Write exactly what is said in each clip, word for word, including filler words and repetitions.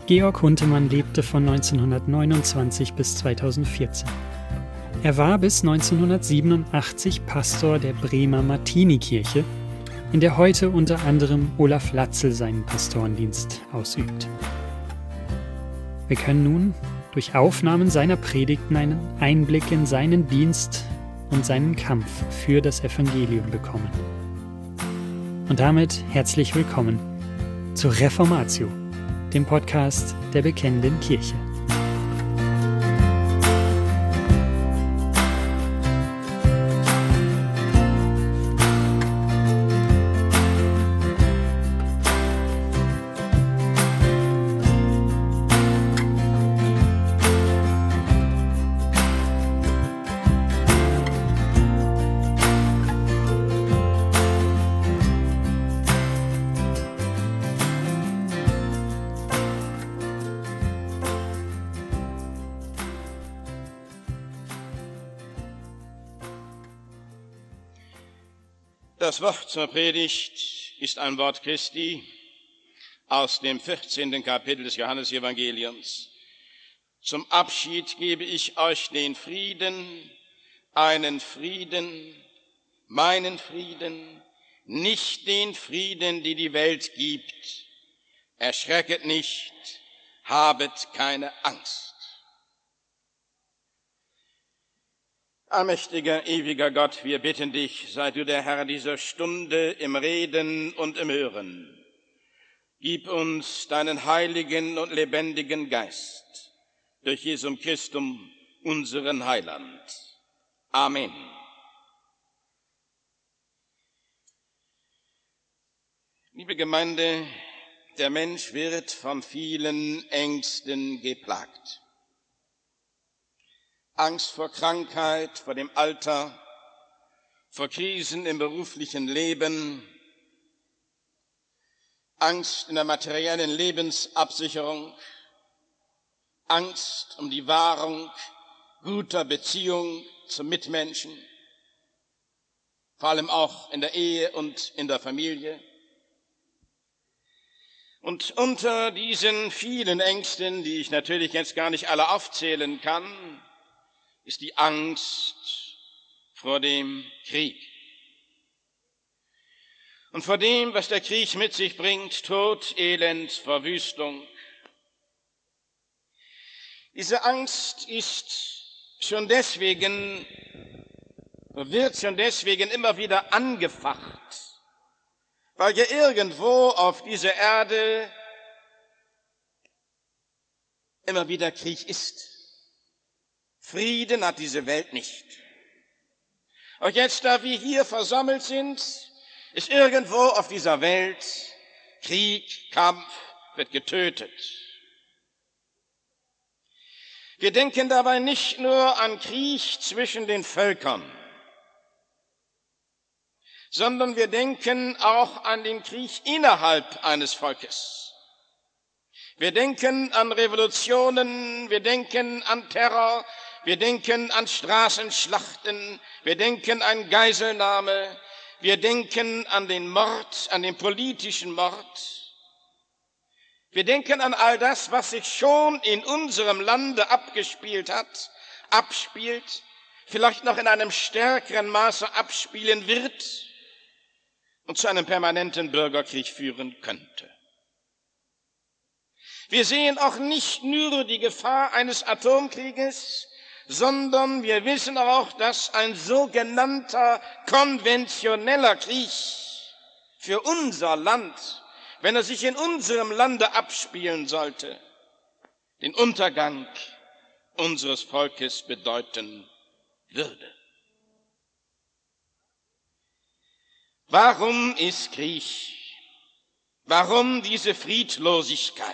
Georg Huntemann lebte von neunzehnhundertneunundzwanzig bis zweitausendvierzehn. Er war bis neunzehnhundertsiebenundachtzig Pastor der Bremer Martinikirche, in der heute unter anderem Olaf Latzel seinen Pastorendienst ausübt. Wir können nun durch Aufnahmen seiner Predigten einen Einblick in seinen Dienst und seinen Kampf für das Evangelium bekommen. Und damit herzlich willkommen zur Reformatio, dem Podcast der Bekennenden Kirche. Das Wort zur Predigt ist ein Wort Christi aus dem vierzehnten Kapitel des Johannesevangeliums. Zum Abschied gebe ich euch den Frieden, einen Frieden, meinen Frieden, nicht den Frieden, die die Welt gibt. Erschrecket nicht, habet keine Angst. Allmächtiger, ewiger Gott, wir bitten dich, sei du der Herr dieser Stunde im Reden und im Hören. Gib uns deinen heiligen und lebendigen Geist durch Jesum Christum, unseren Heiland. Amen. Liebe Gemeinde, der Mensch wird von vielen Ängsten geplagt. Angst vor Krankheit, vor dem Alter, vor Krisen im beruflichen Leben, Angst in der materiellen Lebensabsicherung, Angst um die Wahrung guter Beziehung zum Mitmenschen, vor allem auch in der Ehe und in der Familie. Und unter diesen vielen Ängsten, die ich natürlich jetzt gar nicht alle aufzählen kann, ist die Angst vor dem Krieg. Und vor dem, was der Krieg mit sich bringt, Tod, Elend, Verwüstung. Diese Angst ist schon deswegen, wird schon deswegen immer wieder angefacht, weil ja irgendwo auf dieser Erde immer wieder Krieg ist. Frieden hat diese Welt nicht. Und jetzt, da wir hier versammelt sind, ist irgendwo auf dieser Welt Krieg, Kampf, wird getötet. Wir denken dabei nicht nur an Krieg zwischen den Völkern, sondern wir denken auch an den Krieg innerhalb eines Volkes. Wir denken an Revolutionen, wir denken an Terror, wir denken an Straßenschlachten, wir denken an Geiselnahme, wir denken an den Mord, an den politischen Mord. Wir denken an all das, was sich schon in unserem Lande abgespielt hat, abspielt, vielleicht noch in einem stärkeren Maße abspielen wird und zu einem permanenten Bürgerkrieg führen könnte. Wir sehen auch nicht nur die Gefahr eines Atomkrieges, sondern wir wissen auch, dass ein sogenannter konventioneller Krieg für unser Land, wenn er sich in unserem Lande abspielen sollte, den Untergang unseres Volkes bedeuten würde. Warum ist Krieg? Warum diese Friedlosigkeit?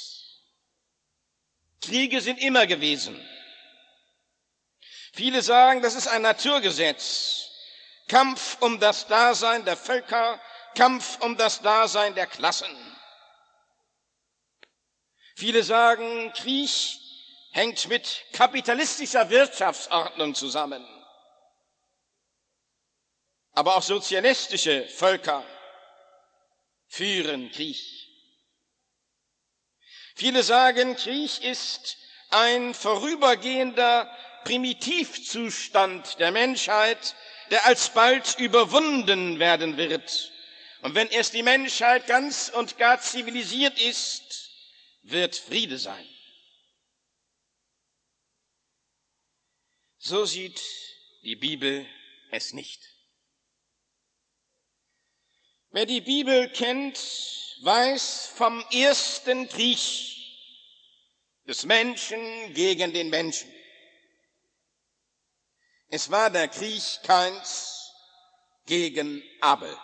Kriege sind immer gewesen. Viele sagen, das ist ein Naturgesetz. Kampf um das Dasein der Völker, Kampf um das Dasein der Klassen. Viele sagen, Krieg hängt mit kapitalistischer Wirtschaftsordnung zusammen. Aber auch sozialistische Völker führen Krieg. Viele sagen, Krieg ist ein vorübergehender Primitivzustand der Menschheit, der alsbald überwunden werden wird. Und wenn erst die Menschheit ganz und gar zivilisiert ist, wird Friede sein. So sieht die Bibel es nicht. Wer die Bibel kennt, weiß vom ersten Krieg des Menschen gegen den Menschen. Es war der Krieg Kains gegen Abel.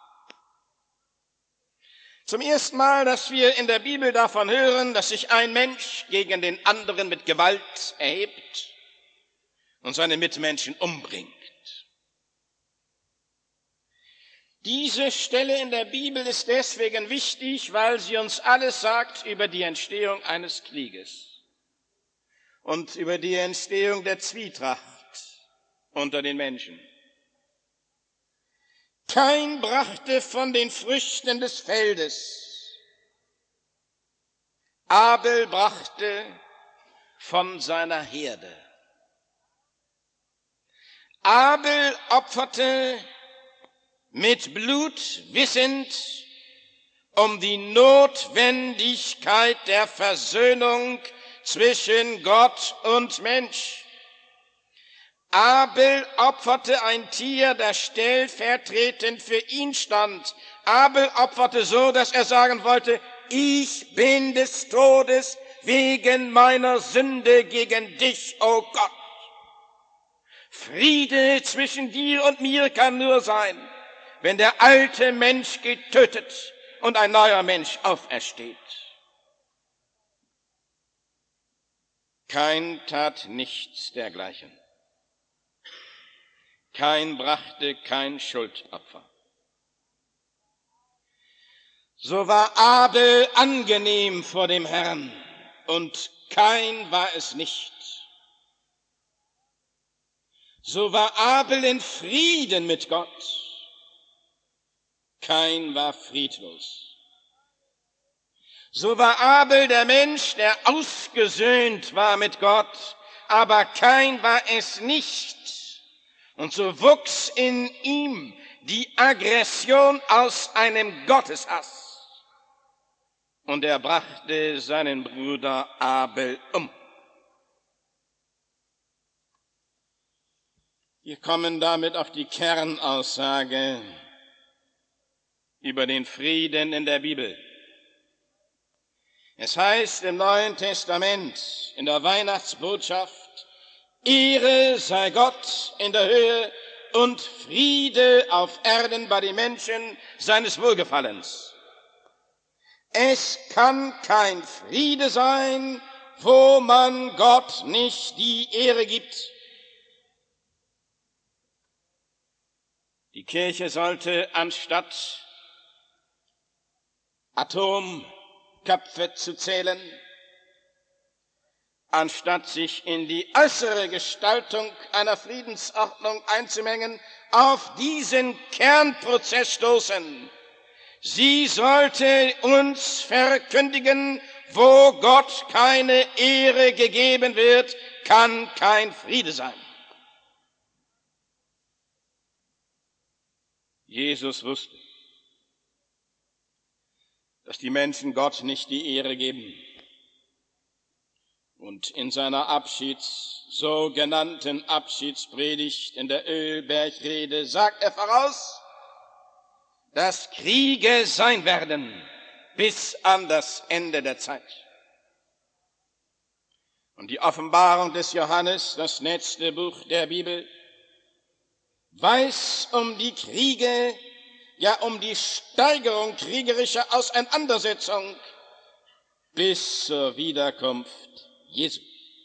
Zum ersten Mal, dass wir in der Bibel davon hören, dass sich ein Mensch gegen den anderen mit Gewalt erhebt und seine Mitmenschen umbringt. Diese Stelle in der Bibel ist deswegen wichtig, weil sie uns alles sagt über die Entstehung eines Krieges und über die Entstehung der Zwietracht unter den Menschen. Kain brachte von den Früchten des Feldes. Abel brachte von seiner Herde. Abel opferte mit Blut wissend um die Notwendigkeit der Versöhnung zwischen Gott und Mensch. Abel opferte ein Tier, das stellvertretend für ihn stand. Abel opferte so, dass er sagen wollte, ich bin des Todes wegen meiner Sünde gegen dich, o Gott. Friede zwischen dir und mir kann nur sein, wenn der alte Mensch getötet und ein neuer Mensch aufersteht. Kain tat nichts dergleichen. Kain brachte kein Schuldopfer. So war Abel angenehm vor dem Herrn und Kain war es nicht. So war Abel in Frieden mit Gott. Kain war friedlos. So war Abel der Mensch, der ausgesöhnt war mit Gott, aber Kain war es nicht. Und so wuchs in ihm die Aggression aus einem Gotteshass. Und er brachte seinen Bruder Abel um. Wir kommen damit auf die Kernaussage über den Frieden in der Bibel. Es heißt im Neuen Testament, in der Weihnachtsbotschaft, Ehre sei Gott in der Höhe und Friede auf Erden bei den Menschen seines Wohlgefallens. Es kann kein Friede sein, wo man Gott nicht die Ehre gibt. Die Kirche sollte anstatt Atomköpfe zu zählen, anstatt sich in die äußere Gestaltung einer Friedensordnung einzumengen, auf diesen Kernprozess stoßen. Sie sollte uns verkündigen, wo Gott keine Ehre gegeben wird, kann kein Friede sein. Jesus wusste, dass die Menschen Gott nicht die Ehre geben. Und in seiner Abschieds, sogenannten Abschiedspredigt in der Ölbergrede sagt er voraus, dass Kriege sein werden bis an das Ende der Zeit. Und die Offenbarung des Johannes, das letzte Buch der Bibel, weiß um die Kriege, ja um die Steigerung kriegerischer Auseinandersetzung bis zur Wiederkunft Jesu.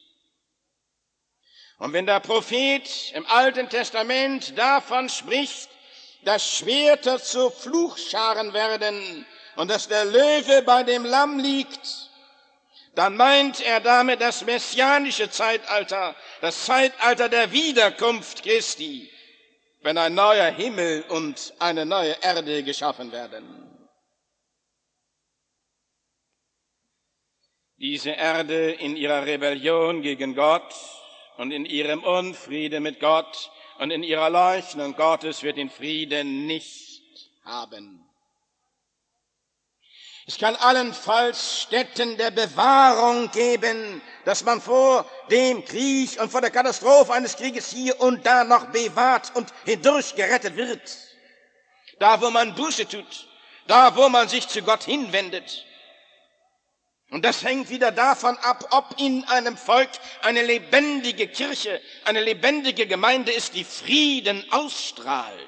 Und wenn der Prophet im Alten Testament davon spricht, dass Schwerter zu Fluchscharen werden und dass der Löwe bei dem Lamm liegt, dann meint er damit das messianische Zeitalter, das Zeitalter der Wiederkunft Christi, wenn ein neuer Himmel und eine neue Erde geschaffen werden. Diese Erde in ihrer Rebellion gegen Gott und in ihrem Unfriede mit Gott und in ihrer Leugnung Gottes wird den Frieden nicht haben. Es kann allenfalls Stätten der Bewahrung geben, dass man vor dem Krieg und vor der Katastrophe eines Krieges hier und da noch bewahrt und hindurch gerettet wird. Da, wo man Buße tut, da, wo man sich zu Gott hinwendet. Und das hängt wieder davon ab, ob in einem Volk eine lebendige Kirche, eine lebendige Gemeinde ist, die Frieden ausstrahlt.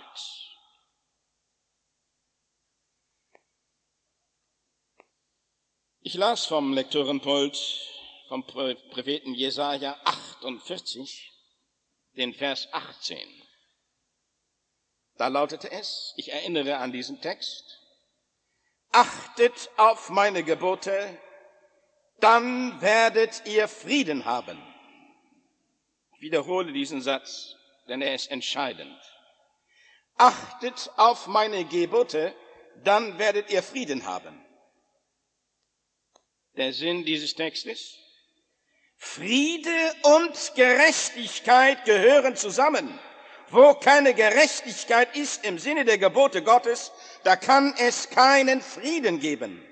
Ich las vom Lektorenpult vom Propheten Jesaja achtundvierzig, den Vers achtzehn. Da lautete es, ich erinnere an diesen Text: Achtet auf meine Gebote, dann werdet ihr Frieden haben. Ich wiederhole diesen Satz, denn er ist entscheidend. Achtet auf meine Gebote, dann werdet ihr Frieden haben. Der Sinn dieses Textes: Friede und Gerechtigkeit gehören zusammen. Wo keine Gerechtigkeit ist im Sinne der Gebote Gottes, da kann es keinen Frieden geben.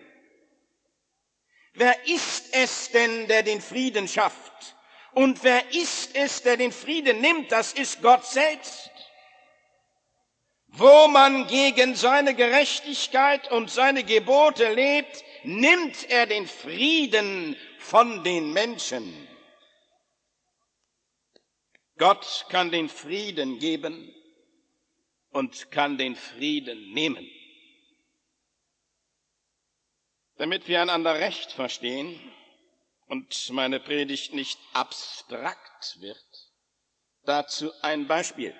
Wer ist es denn, der den Frieden schafft? Und wer ist es, der den Frieden nimmt? Das ist Gott selbst. Wo man gegen seine Gerechtigkeit und seine Gebote lebt, nimmt er den Frieden von den Menschen. Gott kann den Frieden geben und kann den Frieden nehmen. Damit wir einander recht verstehen und meine Predigt nicht abstrakt wird, dazu ein Beispiel.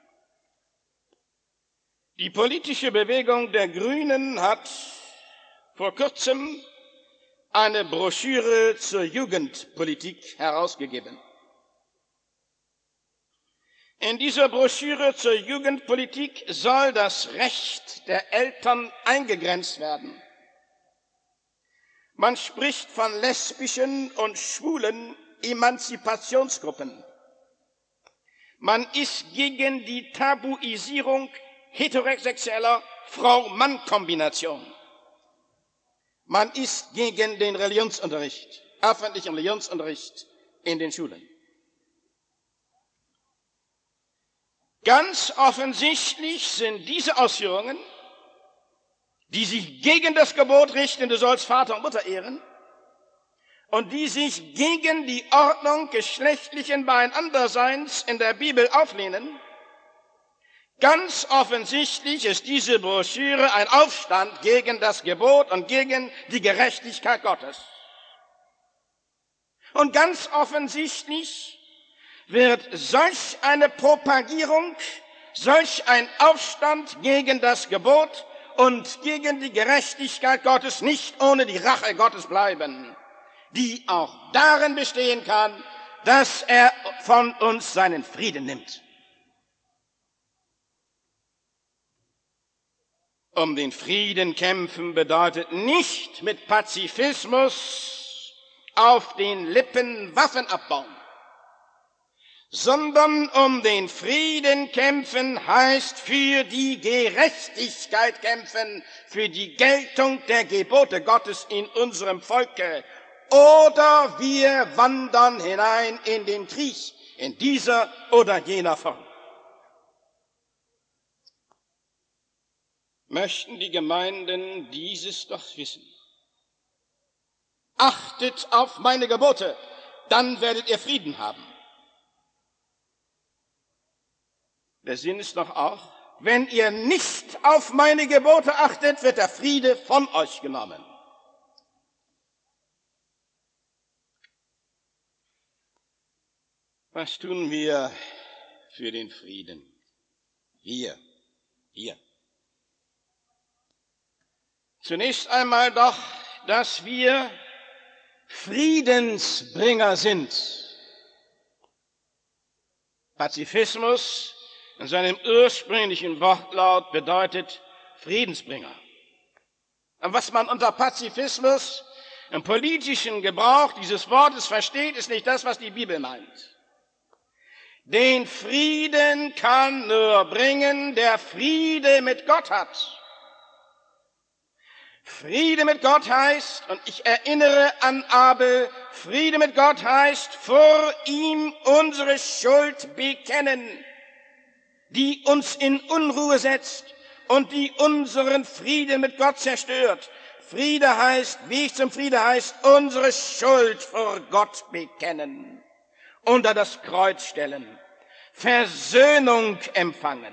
Die politische Bewegung der Grünen hat vor kurzem eine Broschüre zur Jugendpolitik herausgegeben. In dieser Broschüre zur Jugendpolitik soll das Recht der Eltern eingegrenzt werden. Man spricht von lesbischen und schwulen Emanzipationsgruppen. Man ist gegen die Tabuisierung heterosexueller Frau-Mann-Kombination. Man ist gegen den Religionsunterricht, öffentlichen Religionsunterricht in den Schulen. Ganz offensichtlich sind diese Ausführungen, die sich gegen das Gebot richten, du sollst Vater und Mutter ehren, und die sich gegen die Ordnung geschlechtlichen Beieinanderseins in der Bibel auflehnen, ganz offensichtlich ist diese Broschüre ein Aufstand gegen das Gebot und gegen die Gerechtigkeit Gottes. Und ganz offensichtlich wird solch eine Propagierung, solch ein Aufstand gegen das Gebot und gegen die Gerechtigkeit Gottes nicht ohne die Rache Gottes bleiben, die auch darin bestehen kann, dass er von uns seinen Frieden nimmt. Um den Frieden kämpfen bedeutet nicht mit Pazifismus auf den Lippen Waffen abbauen, sondern um den Frieden kämpfen heißt für die Gerechtigkeit kämpfen, für die Geltung der Gebote Gottes in unserem Volke. Oder wir wandern hinein in den Krieg, in dieser oder jener Form. Möchten die Gemeinden dieses doch wissen? Achtet auf meine Gebote, dann werdet ihr Frieden haben. Der Sinn ist doch auch, wenn ihr nicht auf meine Gebote achtet, wird der Friede von euch genommen. Was tun wir für den Frieden? Wir, wir. Zunächst einmal doch, dass wir Friedensbringer sind. Pazifismus in seinem ursprünglichen Wortlaut bedeutet Friedensbringer. Und was man unter Pazifismus im politischen Gebrauch dieses Wortes versteht, ist nicht das, was die Bibel meint. Den Frieden kann nur bringen, der Friede mit Gott hat. Friede mit Gott heißt, und ich erinnere an Abel, Friede mit Gott heißt, vor ihm unsere Schuld bekennen, die uns in Unruhe setzt und die unseren Frieden mit Gott zerstört. Friede heißt, Weg zum Friede heißt, unsere Schuld vor Gott bekennen, unter das Kreuz stellen, Versöhnung empfangen.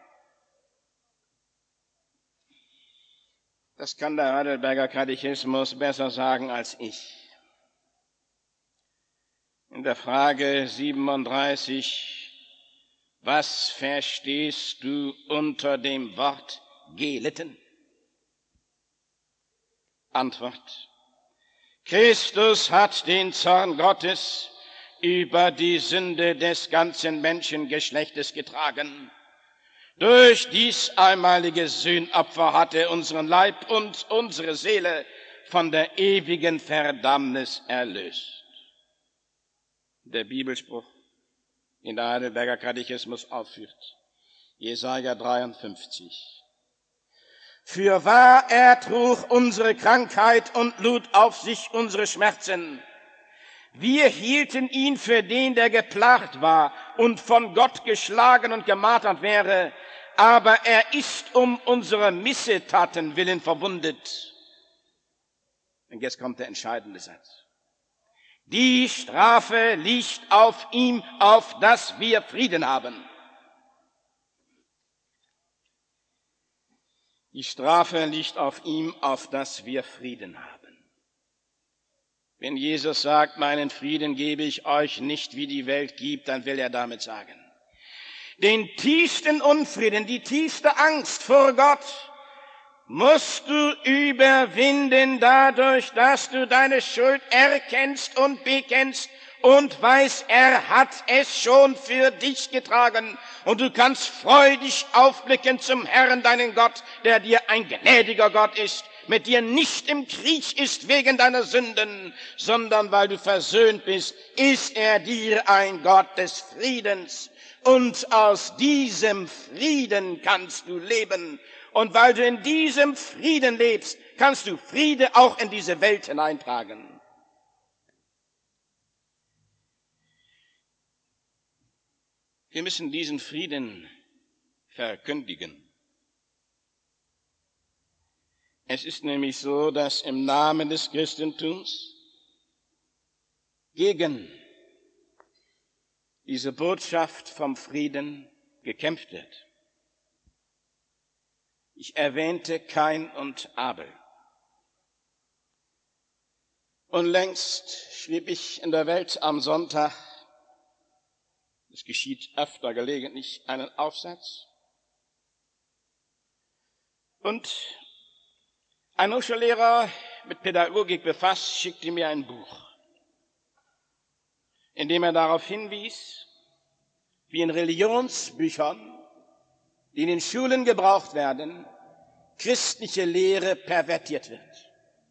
Das kann der Heidelberger Katechismus besser sagen als ich. In der Frage siebenunddreißig, was verstehst du unter dem Wort gelitten? Antwort: Christus hat den Zorn Gottes über die Sünde des ganzen Menschengeschlechtes getragen. Durch dies einmalige Sühnopfer hat er unseren Leib und unsere Seele von der ewigen Verdammnis erlöst. Der Bibelspruch, den der Heidelberger Katechismus aufführt, Jesaja dreiundfünfzig. Fürwahr, er trug unsere Krankheit und lud auf sich unsere Schmerzen. Wir hielten ihn für den, der geplagt war und von Gott geschlagen und gemartert wäre, aber er ist um unsere Missetaten willen verwundet. Und jetzt kommt der entscheidende Satz. Die Strafe liegt auf ihm, auf dass wir Frieden haben. Die Strafe liegt auf ihm, auf dass wir Frieden haben. Wenn Jesus sagt, meinen Frieden gebe ich euch nicht, wie die Welt gibt, dann will er damit sagen, den tiefsten Unfrieden, die tiefste Angst vor Gott musst du überwinden dadurch, dass du deine Schuld erkennst und bekennst und weißt, er hat es schon für dich getragen. Und du kannst freudig aufblicken zum Herrn, deinen Gott, der dir ein gnädiger Gott ist, mit dir nicht im Krieg ist wegen deiner Sünden, sondern weil du versöhnt bist, ist er dir ein Gott des Friedens. Und aus diesem Frieden kannst du leben. Und weil du in diesem Frieden lebst, kannst du Friede auch in diese Welt hineintragen. Wir müssen diesen Frieden verkündigen. Es ist nämlich so, dass im Namen des Christentums gegen diese Botschaft vom Frieden gekämpft wird. Ich erwähnte Kain und Abel. Unlängst schrieb ich in der Welt am Sonntag, es geschieht öfter gelegentlich, einen Aufsatz. Und ein Hochschullehrer mit Pädagogik befasst, schickte mir ein Buch, in dem er darauf hinwies, wie in Religionsbüchern, die in den Schulen gebraucht werden, christliche Lehre pervertiert wird.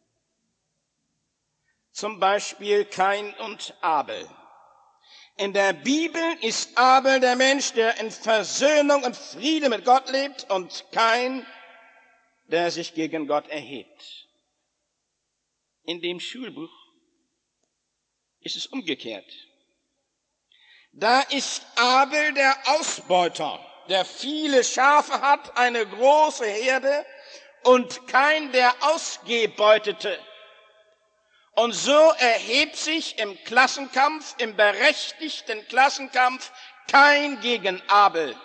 Zum Beispiel Kain und Abel. In der Bibel ist Abel der Mensch, der in Versöhnung und Friede mit Gott lebt, und Kain, der sich gegen Gott erhebt. In dem Schulbuch ist es umgekehrt. Da ist Abel der Ausbeuter, der viele Schafe hat, eine große Herde, und Kain der Ausgebeutete. Und so erhebt sich im Klassenkampf, im berechtigten Klassenkampf, Kain gegen Abel.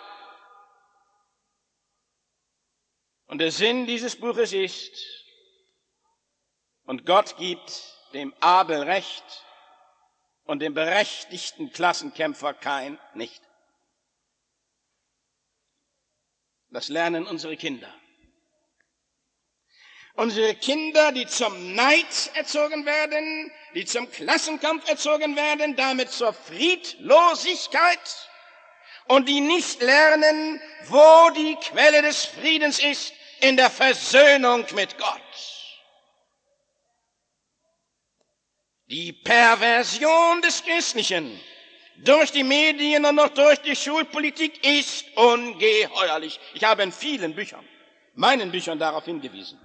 Und der Sinn dieses Buches ist, und Gott gibt dem Abel Recht und dem berechtigten Klassenkämpfer Kain nicht. Das lernen unsere Kinder. Unsere Kinder, die zum Neid erzogen werden, die zum Klassenkampf erzogen werden, damit zur Friedlosigkeit, und die nicht lernen, wo die Quelle des Friedens ist, in der Versöhnung mit Gott. Die Perversion des Christlichen durch die Medien und auch durch die Schulpolitik ist ungeheuerlich. Ich habe in vielen Büchern, meinen Büchern darauf hingewiesen.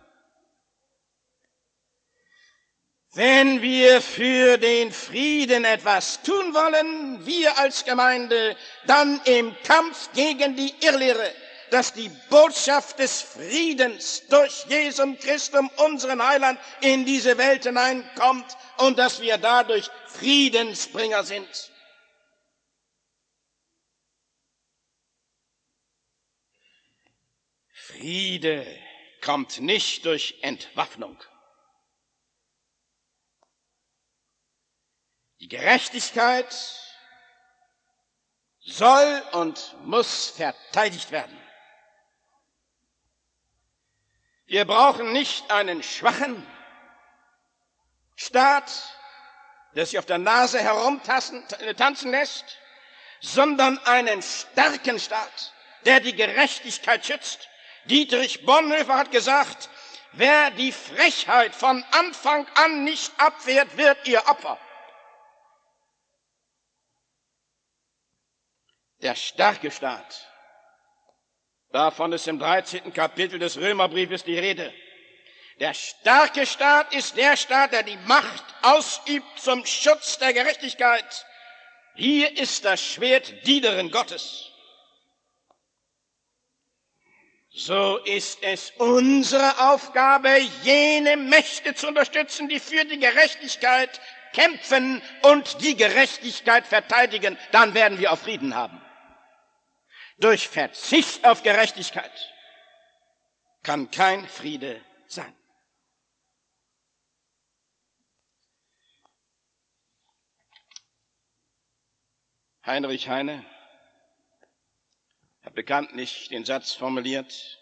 Wenn wir für den Frieden etwas tun wollen, wir als Gemeinde, dann im Kampf gegen die Irrlehre, dass die Botschaft des Friedens durch Jesum Christum, unseren Heiland, in diese Welt hineinkommt und dass wir dadurch Friedensbringer sind. Friede kommt nicht durch Entwaffnung. Die Gerechtigkeit soll und muss verteidigt werden. Wir brauchen nicht einen schwachen Staat, der sich auf der Nase herumtanzen lässt, sondern einen starken Staat, der die Gerechtigkeit schützt. Dietrich Bonhoeffer hat gesagt, wer die Frechheit von Anfang an nicht abwehrt, wird ihr Opfer. Der starke Staat, davon ist im dreizehnten Kapitel des Römerbriefes die Rede. Der starke Staat ist der Staat, der die Macht ausübt zum Schutz der Gerechtigkeit. Hier ist das Schwert Dienerin Gottes. So ist es unsere Aufgabe, jene Mächte zu unterstützen, die für die Gerechtigkeit kämpfen und die Gerechtigkeit verteidigen. Dann werden wir auch Frieden haben. Durch Verzicht auf Gerechtigkeit kann kein Friede sein. Heinrich Heine hat bekanntlich den Satz formuliert: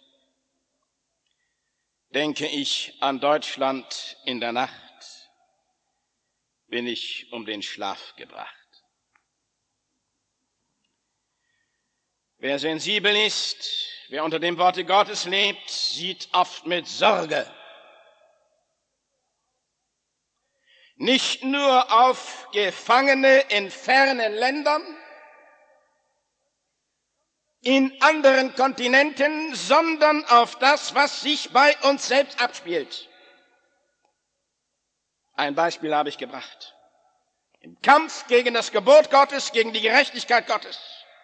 Denke ich an Deutschland in der Nacht, bin ich um den Schlaf gebracht. Wer sensibel ist, wer unter dem Worte Gottes lebt, sieht oft mit Sorge nicht nur auf Gefangene in fernen Ländern, in anderen Kontinenten, sondern auf das, was sich bei uns selbst abspielt. Ein Beispiel habe ich gebracht. Im Kampf gegen das Gebot Gottes, gegen die Gerechtigkeit Gottes,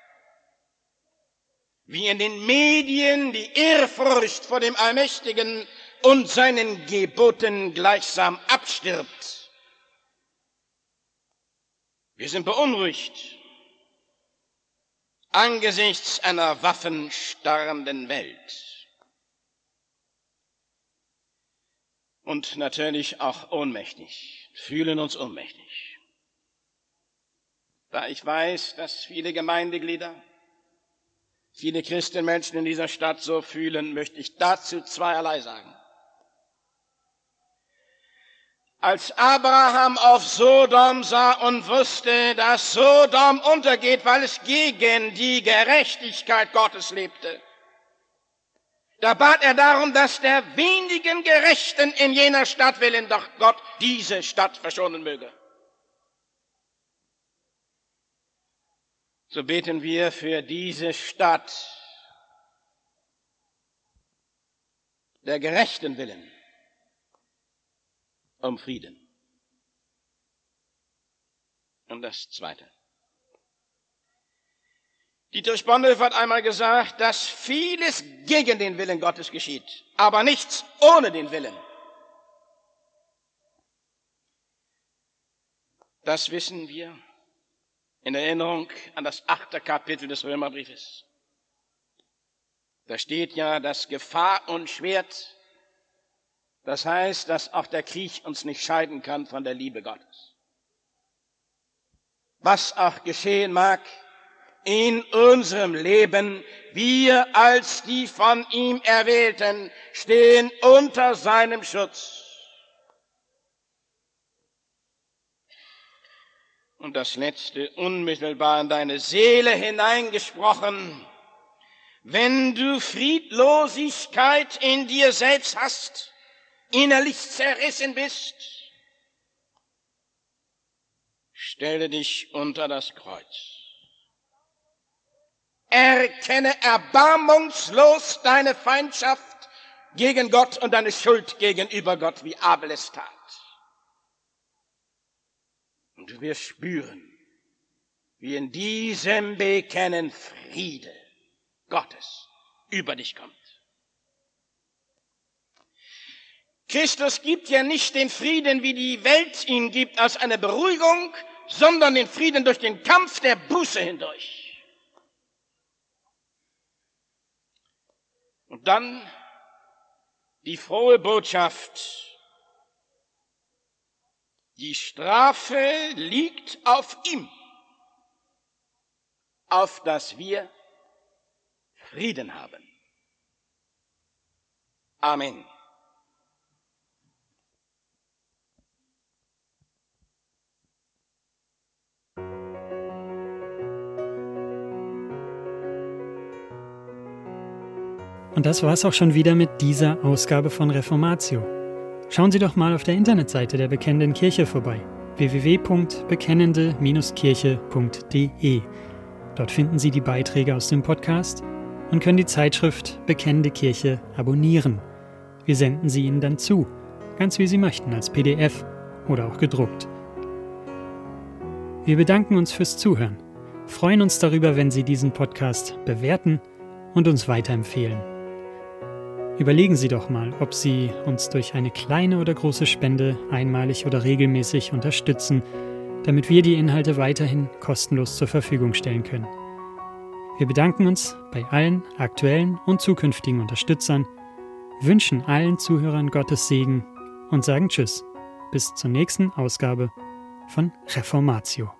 wie in den Medien die Ehrfurcht vor dem Allmächtigen und seinen Geboten gleichsam abstirbt. Wir sind beunruhigt angesichts einer waffenstarrenden Welt und natürlich auch ohnmächtig, fühlen uns ohnmächtig. Da ich weiß, dass viele Gemeindeglieder, viele Christenmenschen in dieser Stadt so fühlen, möchte ich dazu zweierlei sagen. Als Abraham auf Sodom sah und wusste, dass Sodom untergeht, weil es gegen die Gerechtigkeit Gottes lebte, da bat er darum, dass der wenigen Gerechten in jener Stadt willen doch Gott diese Stadt verschonen möge. So beten wir für diese Stadt der Gerechten willen um Frieden. Und das Zweite. Dietrich Bonhoeffer hat einmal gesagt, dass vieles gegen den Willen Gottes geschieht, aber nichts ohne den Willen. Das wissen wir in Erinnerung an das achte Kapitel des Römerbriefes. Da steht ja, dass Gefahr und Schwert, das heißt, dass auch der Krieg uns nicht scheiden kann von der Liebe Gottes. Was auch geschehen mag in unserem Leben, wir als die von ihm Erwählten stehen unter seinem Schutz. Und das Letzte, unmittelbar in deine Seele hineingesprochen: Wenn du Friedlosigkeit in dir selbst hast, innerlich zerrissen bist, stelle dich unter das Kreuz. Erkenne erbarmungslos deine Feindschaft gegen Gott und deine Schuld gegenüber Gott, wie Abel es tat. Und du wirst spüren, wie in diesem Bekennen Friede Gottes über dich kommt. Christus gibt ja nicht den Frieden, wie die Welt ihn gibt, als eine Beruhigung, sondern den Frieden durch den Kampf der Buße hindurch. Und dann die frohe Botschaft: Die Strafe liegt auf ihm, auf dass wir Frieden haben. Amen. Und das war's auch schon wieder mit dieser Ausgabe von Reformatio. Schauen Sie doch mal auf der Internetseite der Bekennenden Kirche vorbei: w w w punkt bekennende Kirche punkt d e. Dort finden Sie die Beiträge aus dem Podcast und können die Zeitschrift Bekennende Kirche abonnieren. Wir senden sie Ihnen dann zu, ganz wie Sie möchten, als P D F oder auch gedruckt. Wir bedanken uns fürs Zuhören, freuen uns darüber, wenn Sie diesen Podcast bewerten und uns weiterempfehlen. Überlegen Sie doch mal, ob Sie uns durch eine kleine oder große Spende einmalig oder regelmäßig unterstützen, damit wir die Inhalte weiterhin kostenlos zur Verfügung stellen können. Wir bedanken uns bei allen aktuellen und zukünftigen Unterstützern, wünschen allen Zuhörern Gottes Segen und sagen Tschüss, bis zur nächsten Ausgabe von Reformatio.